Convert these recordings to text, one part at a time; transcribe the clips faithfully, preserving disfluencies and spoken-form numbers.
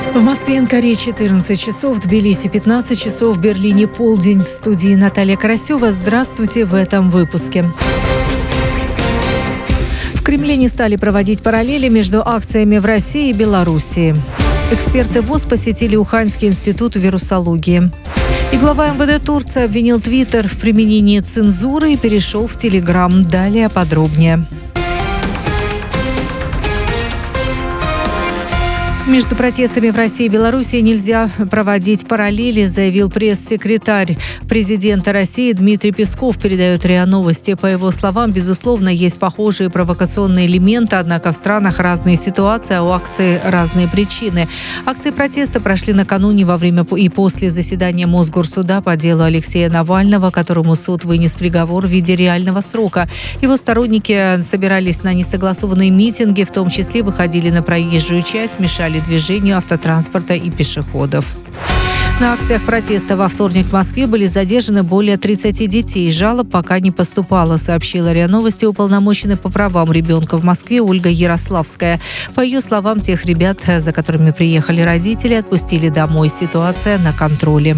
В Москве и Анкаре четырнадцать часов, в Тбилиси пятнадцать часов, в Берлине полдень. В студии Наталья Карасева. Здравствуйте в этом выпуске. В Кремле не стали проводить параллели между акциями в России и Белоруссии. Эксперты ВОЗ посетили Уханьский институт вирусологии. И глава эм вэ дэ Турции обвинил Твиттер в применении цензуры и перешел в Телеграм. Далее подробнее. Между протестами в России и Беларуси нельзя проводить параллели, заявил пресс-секретарь президента России Дмитрий Песков, передает РИА Новости. По его словам, безусловно, есть похожие провокационные элементы, однако в странах разные ситуации, а у акции разные причины. Акции протеста прошли накануне, во время и после заседания Мосгорсуда по делу Алексея Навального, которому суд вынес приговор в виде реального срока. Его сторонники собирались на несогласованные митинги, в том числе выходили на проезжую часть, мешали движению автотранспорта и пешеходов. На акциях протеста во вторник в Москве были задержаны более тридцати детей. Жалоб пока не поступало, сообщила РИА Новости уполномоченная по правам ребенка в Москве Ольга Ярославская. По ее словам, тех ребят, за которыми приехали родители, отпустили домой. Ситуация на контроле.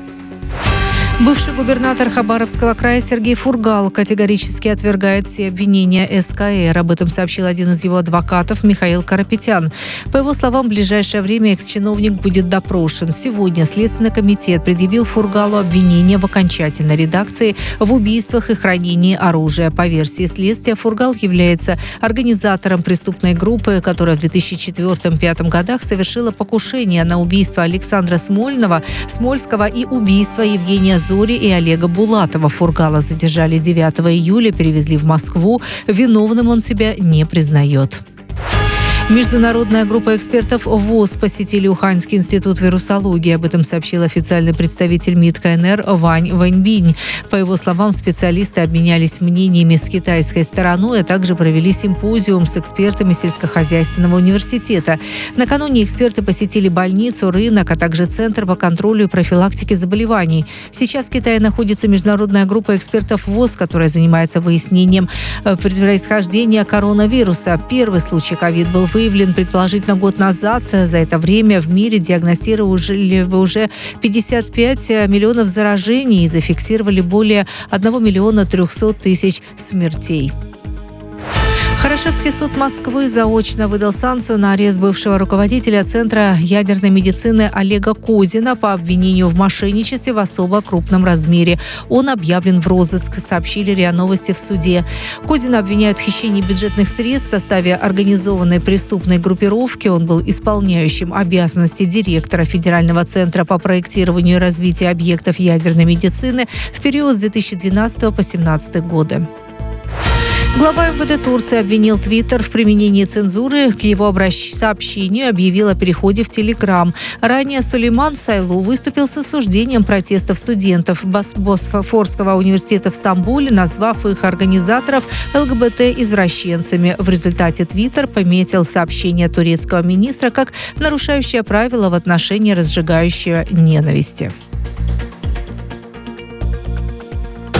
Бывший губернатор Хабаровского края Сергей Фургал категорически отвергает все обвинения эс ка эр. Об этом сообщил один из его адвокатов Михаил Карапетян. По его словам, в ближайшее время экс-чиновник будет допрошен. Сегодня Следственный комитет предъявил Фургалу обвинения в окончательной редакции в убийствах и хранении оружия. По версии следствия, Фургал является организатором преступной группы, которая в две тысячи четвёртом — две тысячи пятом годах совершила покушение на убийство Александра Смольного, Смольского и убийство Евгения Зори и Олега Булатова. Фургала задержали девятого июля, перевезли в Москву. Виновным он себя не признает. Международная группа экспертов ВОЗ посетили Уханьский институт вирусологии. Об этом сообщил официальный представитель МИД ка эн эр Вань Вэньбинь. По его словам, специалисты обменялись мнениями с китайской стороной, а также провели симпозиум с экспертами сельскохозяйственного университета. Накануне эксперты посетили больницу, рынок, а также Центр по контролю и профилактике заболеваний. Сейчас в Китае находится международная группа экспертов ВОЗ, которая занимается выяснением происхождения коронавируса. Первый случай ковид был выявлен выявлен предположительно год назад. За это время в мире диагностировали уже пятьдесят пять миллионов заражений и зафиксировали более одного миллиона трехсот тысяч смертей. Хорошевский суд Москвы заочно выдал санкцию на арест бывшего руководителя Центра ядерной медицины Олега Козина по обвинению в мошенничестве в особо крупном размере. Он объявлен в розыск, сообщили РИА Новости в суде. Козина обвиняют в хищении бюджетных средств в составе организованной преступной группировки. Он был исполняющим обязанности директора Федерального центра по проектированию и развитию объектов ядерной медицины в период с две тысячи двенадцатого по две тысячи семнадцатый годы. Глава эм вэ дэ Турции обвинил Твиттер в применении цензуры. К его обращ... сообщению объявил о переходе в Телеграм. Ранее Сулейман Сайлу выступил с осуждением протестов студентов Босфорского университета в Стамбуле, назвав их организаторов эл гэ бэ тэ-извращенцами. В результате Твиттер пометил сообщение турецкого министра как нарушающее правила в отношении разжигающего ненависти.